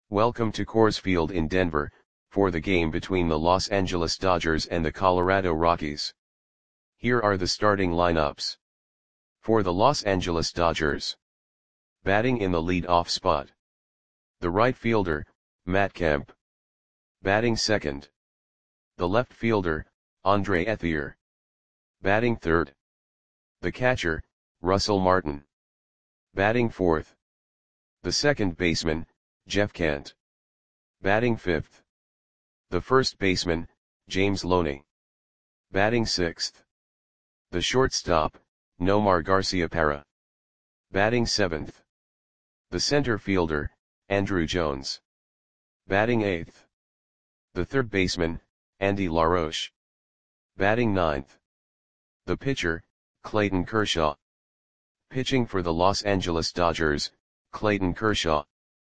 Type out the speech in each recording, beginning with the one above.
Welcome to Coors Field in Denver, for the game between the Los Angeles Dodgers and the Colorado Rockies. Here are the starting lineups. For the Los Angeles Dodgers. Batting in the lead-off spot. The right fielder, Matt Kemp. Batting second. The left fielder, Andre Ethier. Batting third. The catcher, Russell Martin. Batting fourth. The second baseman, Jeff Kent. Batting fifth. The first baseman, James Loney. Batting sixth. The shortstop, Nomar Garciaparra. Batting seventh. The center fielder, Andruw Jones. Batting eighth. The third baseman, Andy LaRoche. Batting ninth. The pitcher, Clayton Kershaw. Pitching for the Los Angeles Dodgers, Clayton Kershaw.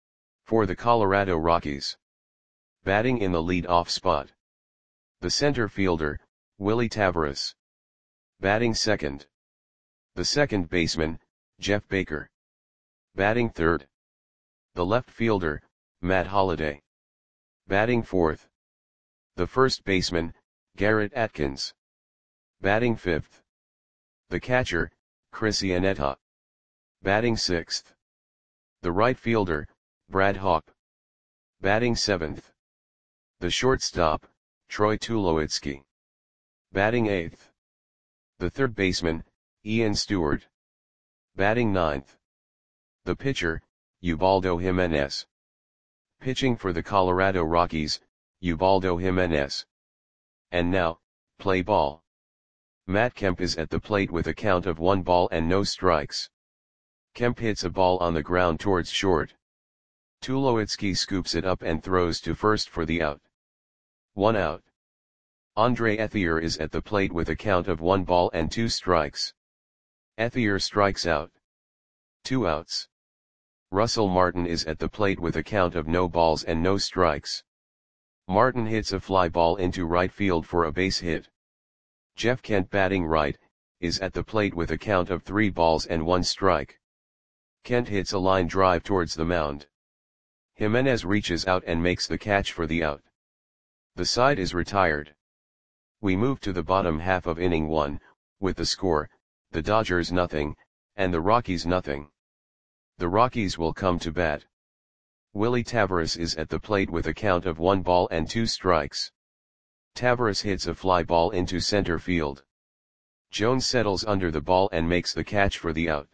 For the Colorado Rockies. Batting in the lead-off spot. The center fielder, Willy Taveras. Batting second. The second baseman, Jeff Baker. Batting third. The left fielder, Matt Holliday. Batting fourth. The first baseman, Garrett Atkins. Batting fifth. The catcher, Chris Iannetta. Batting sixth. The right fielder, Brad Hawpe. Batting seventh. The shortstop, Troy Tulowitzki. Batting eighth. The third baseman, Ian Stewart. Batting ninth. The pitcher, Ubaldo Jimenez. Pitching for the Colorado Rockies, Ubaldo Jimenez. And now, play ball. Matt Kemp is at the plate with a count of 1 ball and no strikes. Kemp hits a ball on the ground towards short. Tulowitzki scoops it up and throws to first for the out. 1 out. Andre Ethier is at the plate with a count of 1 ball and 2 strikes. Ethier strikes out. 2 outs. Russell Martin is at the plate with a count of no balls and no strikes. Martin hits a fly ball into right field for a base hit. Jeff Kent, batting right, is at the plate with a count of 3 balls and 1 strike. Kent hits a line drive towards the mound. Jimenez reaches out and makes the catch for the out. The side is retired. We move to the bottom half of inning 1, with the score, the Dodgers nothing, and the Rockies nothing. The Rockies will come to bat. Willy Taveras is at the plate with a count of 1 ball and 2 strikes. Taveras hits a fly ball into center field. Jones settles under the ball and makes the catch for the out.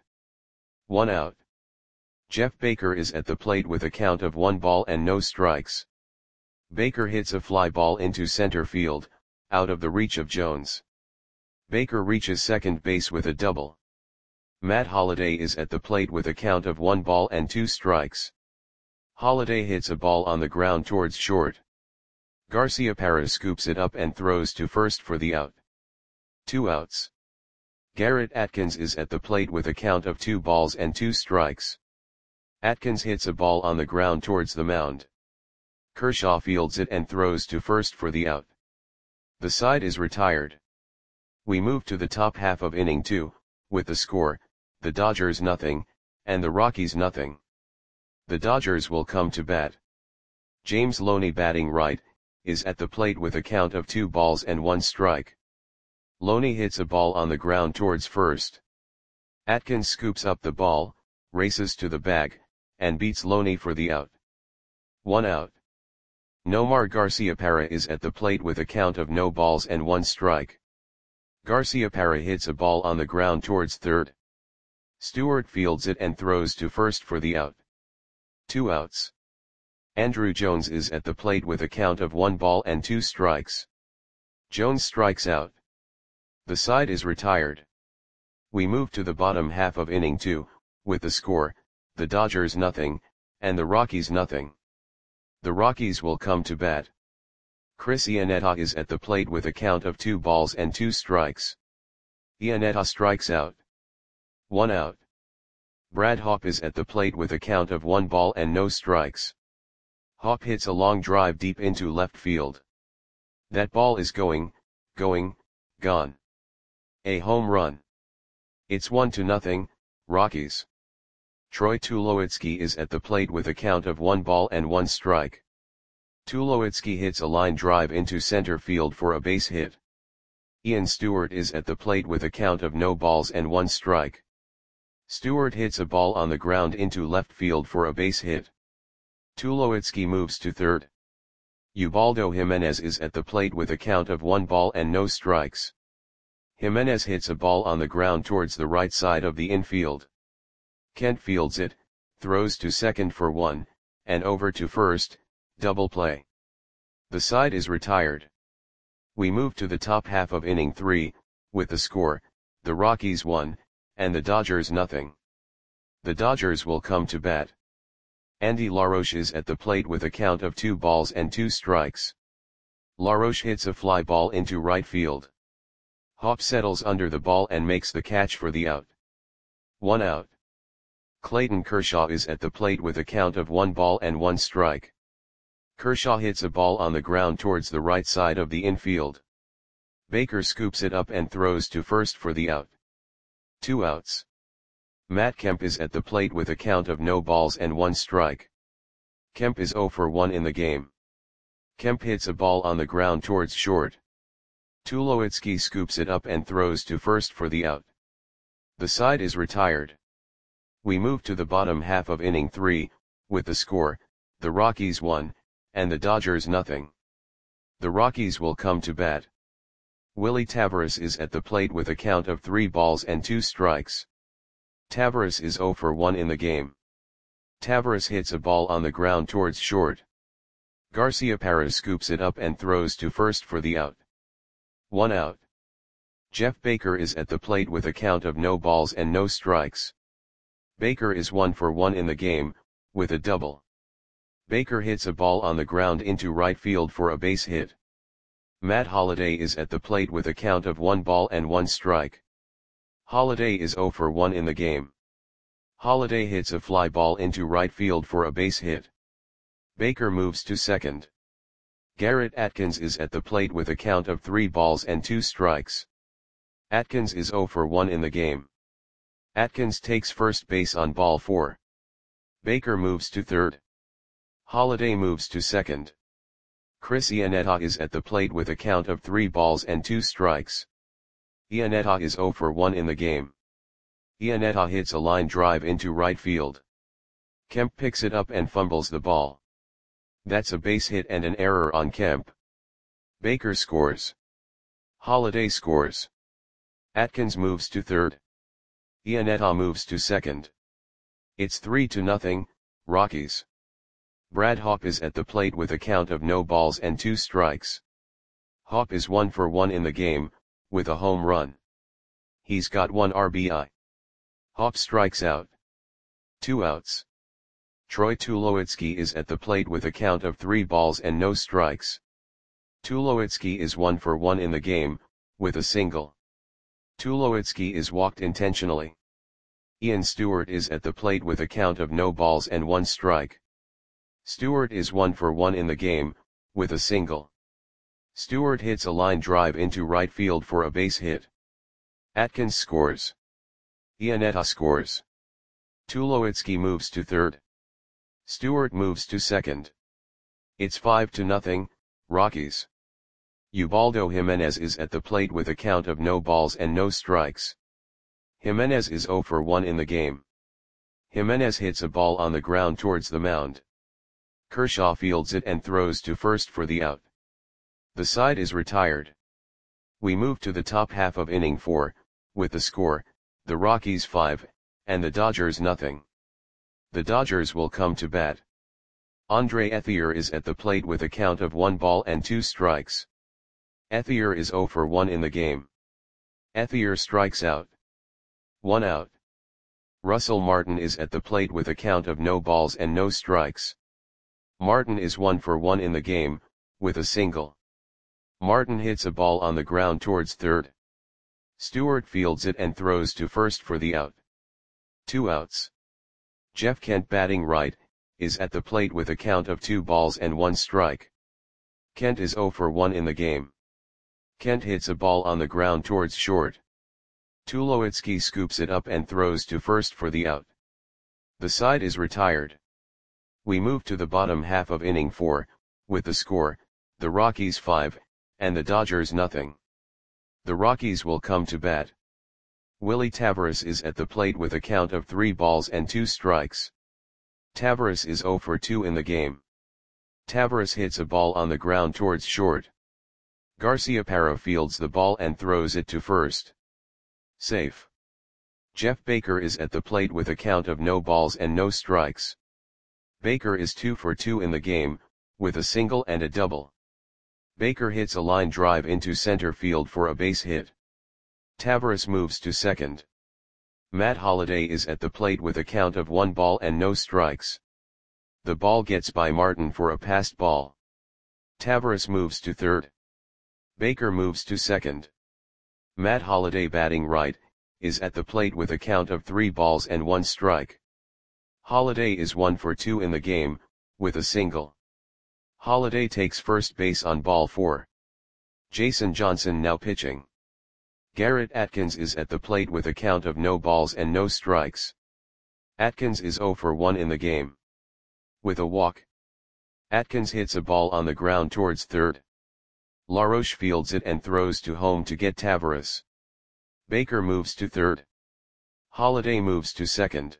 1 out. Jeff Baker is at the plate with a count of 1 ball and no strikes. Baker hits a fly ball into center field, out of the reach of Jones. Baker reaches second base with a double. Matt Holliday is at the plate with a count of 1 ball and 2 strikes. Holliday hits a ball on the ground towards short. Garciaparra scoops it up and throws to first for the out. 2 outs. Garrett Atkins is at the plate with a count of 2 balls and 2 strikes. Atkins hits a ball on the ground towards the mound. Kershaw fields it and throws to first for the out. The side is retired. We move to the top half of inning 2, with the score, the Dodgers nothing, and the Rockies nothing. The Dodgers will come to bat. James Loney, batting right, is at the plate with a count of 2 balls and 1 strike. Loney hits a ball on the ground towards first. Atkins scoops up the ball, races to the bag, and beats Loney for the out. 1 out. Nomar Garciaparra is at the plate with a count of no balls and 1 strike. Garciaparra hits a ball on the ground towards third. Stewart fields it and throws to first for the out. 2 outs. Andruw Jones is at the plate with a count of 1 ball and 2 strikes. Jones strikes out. The side is retired. We move to the bottom half of inning 2, with the score, the Dodgers nothing, and the Rockies nothing. The Rockies will come to bat. Chris Iannetta is at the plate with a count of 2 balls and 2 strikes. Iannetta strikes out. 1 out. Brad Hawpe is at the plate with a count of 1 ball and no strikes. Hawpe hits a long drive deep into left field. That ball is gone. A home run. It's 1-0, Rockies. Troy Tulowitzki is at the plate with a count of 1 ball and 1 strike. Tulowitzki hits a line drive into center field for a base hit. Ian Stewart is at the plate with a count of no balls and 1 strike. Stewart hits a ball on the ground into left field for a base hit. Tulowitzki moves to third. Ubaldo Jimenez is at the plate with a count of 1 ball and no strikes. Jimenez hits a ball on the ground towards the right side of the infield. Kent fields it, throws to second for 1, and over to first, double play. The side is retired. We move to the top half of inning 3, with the score, the Rockies 1, and the Dodgers nothing. The Dodgers will come to bat. Andy LaRoche is at the plate with a count of 2 balls and 2 strikes. LaRoche hits a fly ball into right field. Hop settles under the ball and makes the catch for the out. 1 out. Clayton Kershaw is at the plate with a count of 1 ball and 1 strike. Kershaw hits a ball on the ground towards the right side of the infield. Baker scoops it up and throws to first for the out. 2 outs. Matt Kemp is at the plate with a count of no balls and 1 strike. Kemp is 0 for 1 in the game. Kemp hits a ball on the ground towards short. Tulowitzki scoops it up and throws to first for the out. The side is retired. We move to the bottom half of inning 3, with the score, the Rockies 1, and the Dodgers nothing. The Rockies will come to bat. Willie Taveras is at the plate with a count of 3 balls and 2 strikes. Taveras is 0 for 1 in the game. Taveras hits a ball on the ground towards short. Garciaparra scoops it up and throws to first for the out. 1 out. Jeff Baker is at the plate with a count of no balls and no strikes. Baker is 1 for 1 in the game, with a double. Baker hits a ball on the ground into right field for a base hit. Matt Holliday is at the plate with a count of 1 ball and 1 strike. Holliday is 0 for 1 in the game. Holliday hits a fly ball into right field for a base hit. Baker moves to second. Garrett Atkins is at the plate with a count of 3 balls and 2 strikes. Atkins is 0 for 1 in the game. Atkins takes first base on ball 4. Baker moves to third. Holliday moves to second. Chris Iannetta is at the plate with a count of 3 balls and 2 strikes. Iannetta is 0 for 1 in the game. Iannetta hits a line drive into right field. Kemp picks it up and fumbles the ball. That's a base hit and an error on Kemp. Baker scores. Holliday scores. Atkins moves to third. Iannetta moves to second. It's 3-0, Rockies. Brad Hawpe is at the plate with a count of no balls and 2 strikes. Hawpe is 1 for 1 in the game, with a home run. He's got 1 RBI. Hawpe strikes out. 2 outs. Troy Tulowitzki is at the plate with a count of 3 balls and no strikes. Tulowitzki is 1 for 1 in the game, with a single. Tulowitzki is walked intentionally. Ian Stewart is at the plate with a count of no balls and 1 strike. Stewart is 1 for 1 in the game, with a single. Stewart hits a line drive into right field for a base hit. Atkins scores. Iannetta scores. Tulowitzki moves to third. Stewart moves to second. It's 5-0, Rockies. Ubaldo Jimenez is at the plate with a count of no balls and no strikes. Jimenez is 0 for 1 in the game. Jimenez hits a ball on the ground towards the mound. Kershaw fields it and throws to first for the out. The side is retired. We move to the top half of inning 4, with the score, the Rockies 5, and the Dodgers nothing. The Dodgers will come to bat. Andre Ethier is at the plate with a count of 1 ball and 2 strikes. Ethier is 0 for 1 in the game. Ethier strikes out. 1 out. Russell Martin is at the plate with a count of no balls and no strikes. Martin is 1 for 1 in the game, with a single. Martin hits a ball on the ground towards third. Stewart fields it and throws to first for the out. 2 outs. Jeff Kent, batting right, is at the plate with a count of 2 balls and 1 strike. Kent is 0 for 1 in the game. Kent hits a ball on the ground towards short. Tulowitzki scoops it up and throws to first for the out. The side is retired. We move to the bottom half of inning 4, with the score, the Rockies 5, and the Dodgers nothing. The Rockies will come to bat. Willie Taveras is at the plate with a count of 3 balls and 2 strikes. Taveras is 0 for 2 in the game. Taveras hits a ball on the ground towards short. Garciaparra fields the ball and throws it to first. Safe. Jeff Baker is at the plate with a count of no balls and no strikes. Baker is 2 for 2 in the game, with a single and a double. Baker hits a line drive into center field for a base hit. Taveras moves to second. Matt Holliday is at the plate with a count of 1 ball and no strikes. The ball gets by Martin for a passed ball. Taveras moves to third. Baker moves to second. Matt Holliday, batting right, is at the plate with a count of 3 balls and 1 strike. Holliday is 1 for 2 in the game, with a single. Holliday takes first base on ball 4. Jason Johnson now pitching. Garrett Atkins is at the plate with a count of no balls and no strikes. Atkins is 0 for 1 in the game. With a walk. Atkins hits a ball on the ground towards third. LaRoche fields it and throws to home to get Taveras. Baker moves to third. Holliday moves to second.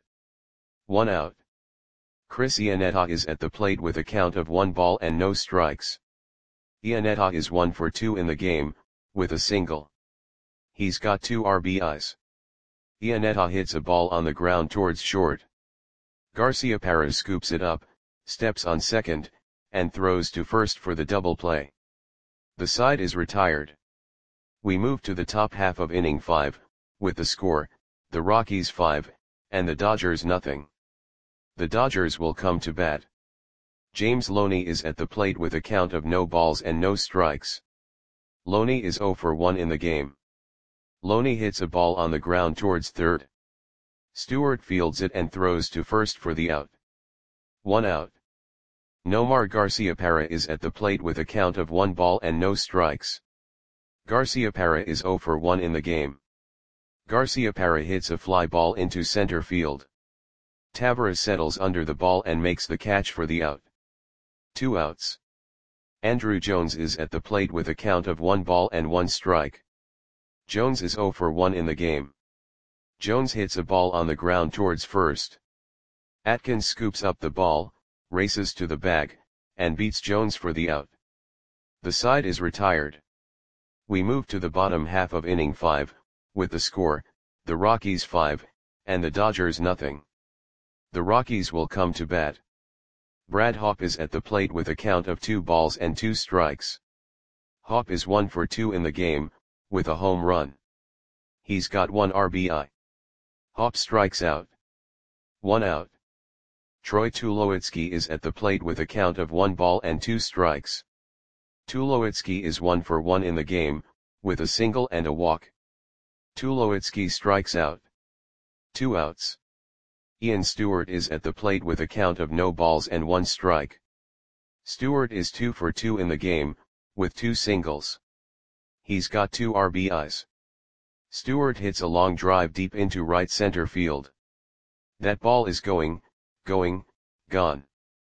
1 out. Chris Iannetta is at the plate with a count of 1 ball and no strikes. Iannetta is 1 for 2 in the game, with a single. He's got 2 RBIs. Iannetta hits a ball on the ground towards short. Garciaparra scoops it up, steps on second, and throws to first for the double play. The side is retired. We move to the top half of inning 5, with the score, the Rockies 5, and the Dodgers nothing. The Dodgers will come to bat. James Loney is at the plate with a count of no balls and no strikes. Loney is 0 for 1 in the game. Loney hits a ball on the ground towards third. Stewart fields it and throws to first for the out. 1 out. Nomar Garciaparra is at the plate with a count of 1 ball and no strikes. Garciaparra is 0 for 1 in the game. Garciaparra hits a fly ball into center field. Taveras settles under the ball and makes the catch for the out. 2 outs. Andruw Jones is at the plate with a count of 1 ball and 1 strike. Jones is 0 for 1 in the game. Jones hits a ball on the ground towards first. Atkins scoops up the ball, races to the bag, and beats Jones for the out. The side is retired. We move to the bottom half of inning 5, with the score, the Rockies 5, and the Dodgers nothing. The Rockies will come to bat. Brad Hawpe is at the plate with a count of 2 balls and 2 strikes. Hawpe is 1 for 2 in the game, with a home run. He's got 1 RBI. Hawpe strikes out. 1 out. Troy Tulowitzki is at the plate with a count of 1 ball and 2 strikes. Tulowitzki is 1 for 1 in the game, with a single and a walk. Tulowitzki strikes out. 2 outs. Ian Stewart is at the plate with a count of no balls and 1 strike. Stewart is 2 for 2 in the game, with 2 singles. He's got 2 RBIs. Stewart hits a long drive deep into right center field. That ball is going, gone.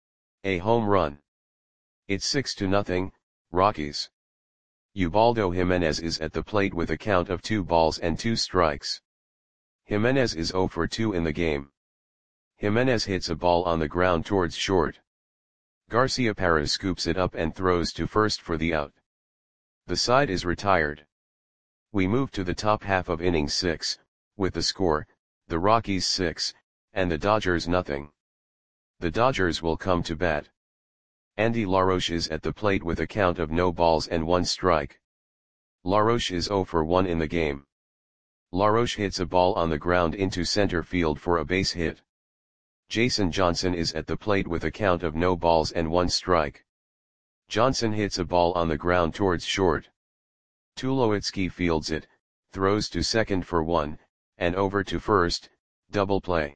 A home run. It's 6-0, Rockies. Ubaldo Jimenez is at the plate with a count of 2 balls and 2 strikes. Jimenez is 0 for 2 in the game. Jimenez hits a ball on the ground towards short. Garciaparra scoops it up and throws to first for the out. The side is retired. We move to the top half of inning 6, with the score, the Rockies 6, and the Dodgers nothing. The Dodgers will come to bat. Andy LaRoche is at the plate with a count of no balls and 1 strike. LaRoche is 0 for 1 in the game. LaRoche hits a ball on the ground into center field for a base hit. Jason Johnson is at the plate with a count of no balls and 1 strike. Johnson hits a ball on the ground towards short. Tulowitzki fields it, throws to second for 1, and over to first, double play.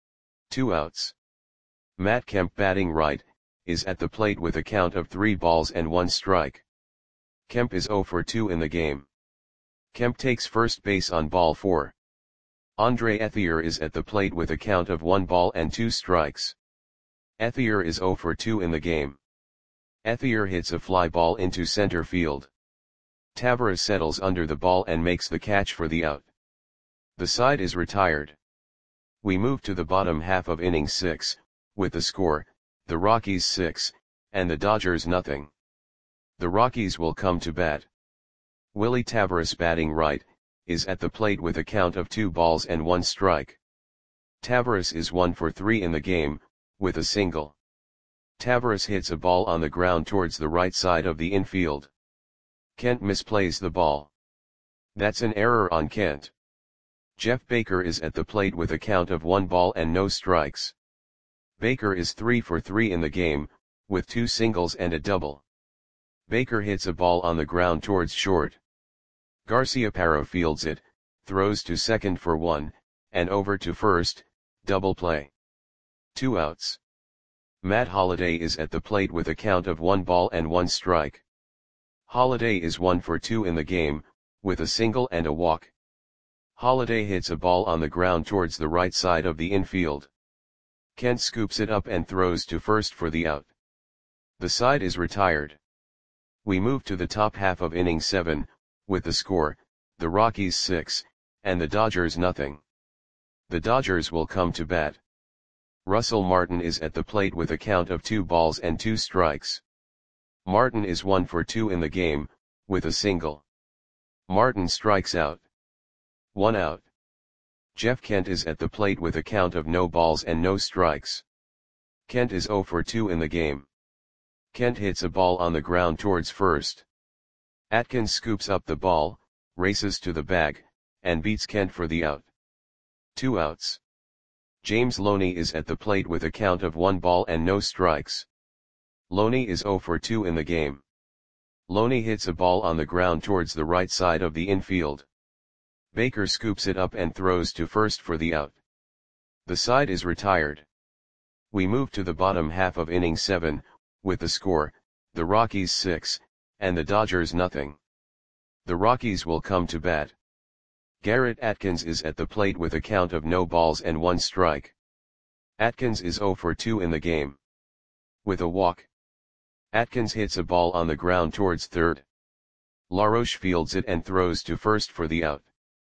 2 outs. Matt Kemp, batting right, is at the plate with a count of 3 balls and 1 strike. Kemp is 0 for 2 in the game. Kemp takes first base on ball 4. Andre Ethier is at the plate with a count of 1 ball and 2 strikes. Ethier is 0 for 2 in the game. Ethier hits a fly ball into center field. Taveras settles under the ball and makes the catch for the out. The side is retired. We move to the bottom half of inning 6, with the score, the Rockies 6, and the Dodgers nothing. The Rockies will come to bat. Willie Taveras, batting right, is at the plate with a count of 2 balls and 1 strike. Taveras is 1 for 3 in the game, with a single. Taveras hits a ball on the ground towards the right side of the infield. Kent misplays the ball. That's an error on Kent. Jeff Baker is at the plate with a count of 1 ball and no strikes. Baker is 3 for 3 in the game, with 2 singles and a double. Baker hits a ball on the ground towards short. Garciaparra fields it, throws to second for 1, and over to first, double play. 2 outs. Matt Holliday is at the plate with a count of 1 ball and 1 strike. Holliday is 1 for 2 in the game, with a single and a walk. Holliday hits a ball on the ground towards the right side of the infield. Kent scoops it up and throws to first for the out. The side is retired. We move to the top half of inning 7, with the score, the Rockies 6, and the Dodgers nothing. The Dodgers will come to bat. Russell Martin is at the plate with a count of 2 balls and 2 strikes. Martin is 1 for 2 in the game, with a single. Martin strikes out. 1 out. Jeff Kent is at the plate with a count of no balls and no strikes. Kent is 0 for 2 in the game. Kent hits a ball on the ground towards first. Atkins scoops up the ball, races to the bag, and beats Kent for the out. 2 outs. James Loney is at the plate with a count of 1 ball and no strikes. Loney is 0 for 2 in the game. Loney hits a ball on the ground towards the right side of the infield. Baker scoops it up and throws to first for the out. The side is retired. We move to the bottom half of inning 7, with the score, the Rockies 6, and the Dodgers nothing. The Rockies will come to bat. Garrett Atkins is at the plate with a count of no balls and 1 strike. Atkins is 0 for 2 in the game. With a walk. Atkins hits a ball on the ground towards third. LaRoche fields it and throws to first for the out.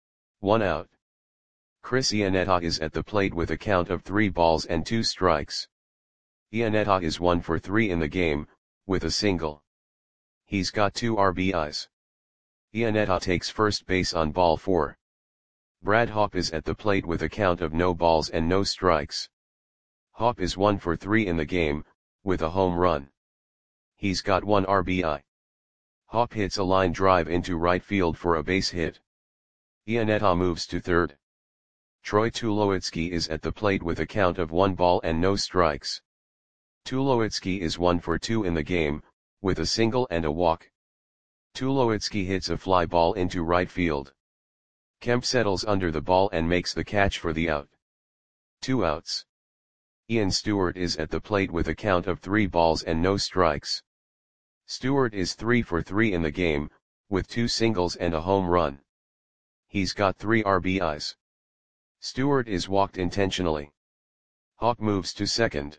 1 out. Chris Iannetta is at the plate with a count of 3 balls and 2 strikes. Iannetta is 1 for 3 in the game, with a single. He's got 2 RBIs. Iannetta takes first base on ball 4. Brad Hawpe is at the plate with a count of no balls and no strikes. Hawpe is 1 for 3 in the game, with a home run. He's got 1 RBI. Hawpe hits a line drive into right field for a base hit. Iannetta moves to third. Troy Tulowitzki is at the plate with a count of 1 ball and no strikes. Tulowitzki is 1 for 2 in the game, with a single and a walk. Tulowitzki hits a fly ball into right field. Kemp settles under the ball and makes the catch for the out. 2 outs. Ian Stewart is at the plate with a count of 3 balls and no strikes. Stewart is 3 for 3 in the game, with 2 singles and a home run. He's got 3 RBIs. Stewart is walked intentionally. Hawke moves to second.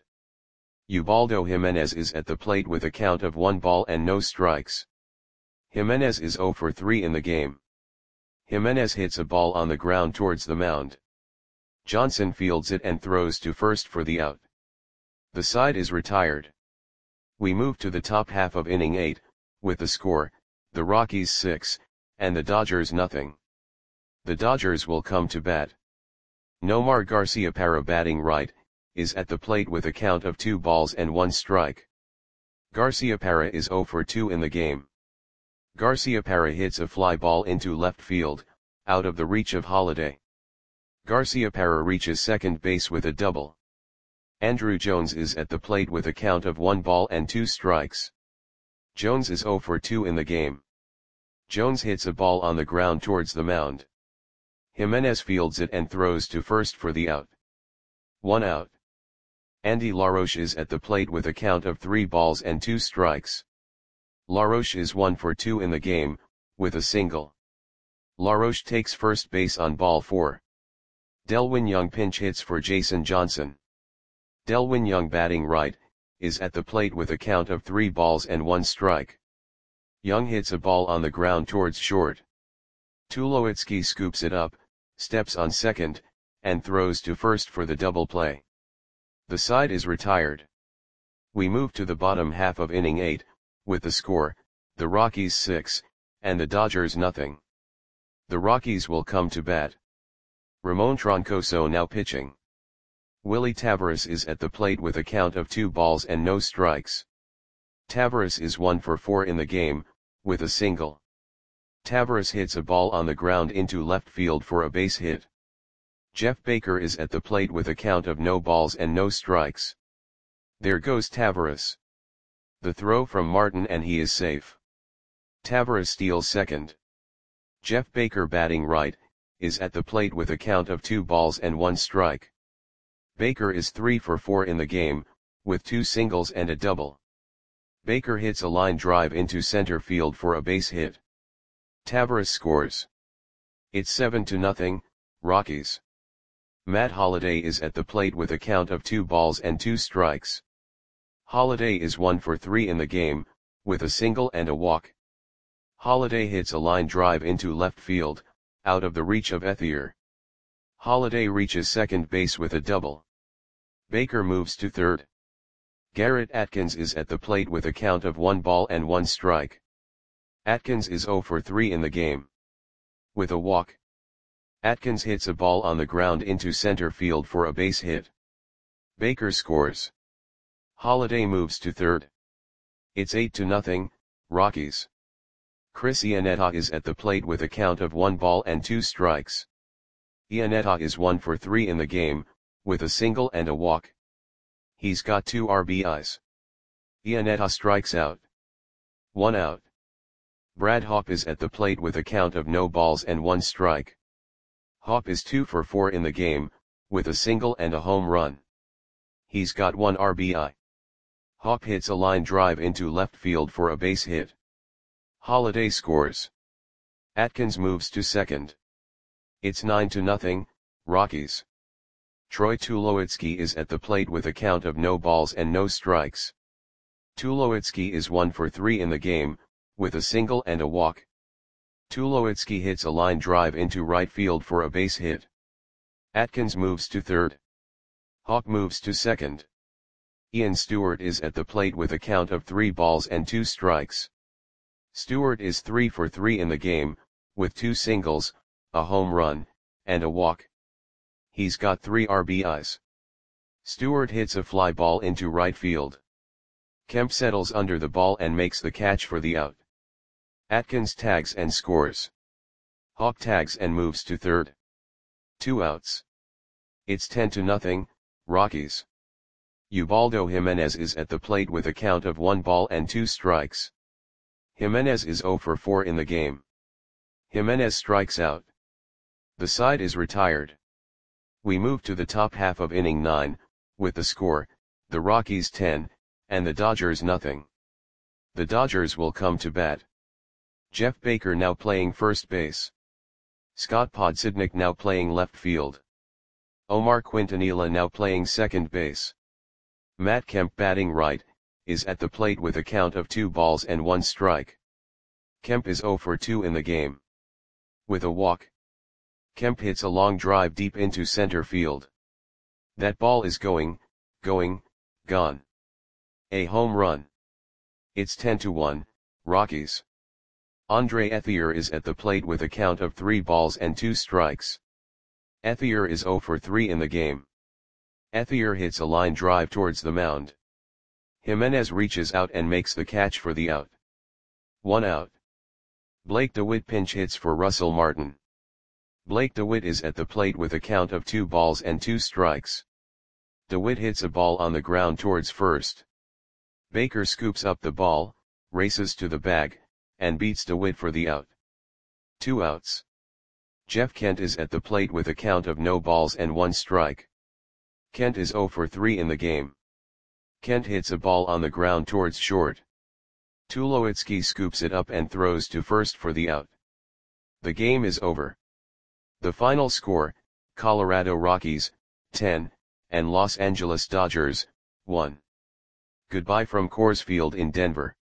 Ubaldo Jimenez is at the plate with a count of 1 ball and no strikes. Jimenez is 0 for 3 in the game. Jimenez hits a ball on the ground towards the mound. Johnson fields it and throws to first for the out. The side is retired. We move to the top half of inning 8, with the score, the Rockies 6, and the Dodgers nothing. The Dodgers will come to bat. Nomar Garciaparra, batting right, is at the plate with a count of 2 balls and 1 strike. Garciaparra is 0 for 2 in the game. Garciaparra hits a fly ball into left field, out of the reach of Holliday. Garciaparra reaches second base with a double. Andruw Jones is at the plate with a count of 1 ball and 2 strikes. Jones is 0 for 2 in the game. Jones hits a ball on the ground towards the mound. Jimenez fields it and throws to first for the out. 1 out. Andy LaRoche is at the plate with a count of 3 balls and 2 strikes. LaRoche is 1 for 2 in the game, with a single. LaRoche takes first base on ball 4. Delwyn Young pinch hits for Jason Johnson. Delwyn Young batting right, is at the plate with a count of 3 balls and 1 strike. Young hits a ball on the ground towards short. Tulowitzki scoops it up, steps on second, and throws to first for the double play. The side is retired. We move to the bottom half of inning 8, with the score, the Rockies 6, and the Dodgers nothing. The Rockies will come to bat. Ramon Troncoso now pitching. Willie Taveras is at the plate with a count of 2 balls and no strikes. Taveras is 1 for 4 in the game, with a single. Taveras hits a ball on the ground into left field for a base hit. Jeff Baker is at the plate with a count of no balls and no strikes. There goes Taveras. The throw from Martin and he is safe. Taveras steals second. Jeff Baker batting right, is at the plate with a count of 2 balls and 1 strike. Baker is 3 for 4 in the game, with 2 singles and a double. Baker hits a line drive into center field for a base hit. Taveras scores. It's 7-0, Rockies. Matt Holliday is at the plate with a count of 2 balls and 2 strikes. Holliday is 1 for 3 in the game, with a single and a walk. Holliday hits a line drive into left field, out of the reach of Ethier. Holliday reaches second base with a double. Baker moves to third. Garrett Atkins is at the plate with a count of 1 ball and 1 strike. Atkins is 0 for 3 in the game. With a walk. Atkins hits a ball on the ground into center field for a base hit. Baker scores. Holliday moves to third. It's 8-0, Rockies. Chris Iannetta is at the plate with a count of 1 ball and 2 strikes. Iannetta is 1 for 3 in the game, with a single and a walk. He's got 2 RBIs. Iannetta strikes out. 1 out. Brad Hawpe is at the plate with a count of no balls and 1 strike. Hawpe is 2 for 4 in the game, with a single and a home run. He's got 1 RBI. Hawpe hits a line drive into left field for a base hit. Holliday scores. Atkins moves to second. It's 9-0, Rockies. Troy Tulowitzki is at the plate with a count of no balls and no strikes. Tulowitzki is 1 for 3 in the game, with a single and a walk. Tulowitzki hits a line drive into right field for a base hit. Atkins moves to third. Hawpe moves to second. Ian Stewart is at the plate with a count of 3 balls and 2 strikes. Stewart is 3 for 3 in the game, with 2 singles, a home run, and a walk. He's got 3 RBIs. Stewart hits a fly ball into right field. Kemp settles under the ball and makes the catch for the out. Atkins tags and scores. Hawpe tags and moves to third. 2 outs. It's 10-0, Rockies. Ubaldo Jimenez is at the plate with a count of 1 ball and 2 strikes. Jimenez is 0 for 4 in the game. Jimenez strikes out. The side is retired. We move to the top half of inning 9, with the score, the Rockies 10, and the Dodgers nothing. The Dodgers will come to bat. Jeff Baker now playing first base. Scott Podsednik now playing left field. Omar Quintanilla now playing second base. Matt Kemp batting right, is at the plate with a count of 2 balls and 1 strike. Kemp is 0 for 2 in the game. With a walk. Kemp hits a long drive deep into center field. That ball is gone. A home run. It's 10-1, Rockies. Andre Ethier is at the plate with a count of 3 balls and 2 strikes. Ethier is 0 for 3 in the game. Ethier hits a line drive towards the mound. Jimenez reaches out and makes the catch for the out. 1 out. Blake DeWitt pinch hits for Russell Martin. Blake DeWitt is at the plate with a count of 2 balls and 2 strikes. DeWitt hits a ball on the ground towards first. Baker scoops up the ball, races to the bag, and beats DeWitt for the out. 2 outs. Jeff Kent is at the plate with a count of no balls and 1 strike. Kent is 0 for 3 in the game. Kent hits a ball on the ground towards short. Tulowitzki scoops it up and throws to first for the out. The game is over. The final score, Colorado Rockies, 10, and Los Angeles Dodgers, 1. Goodbye from Coors Field in Denver.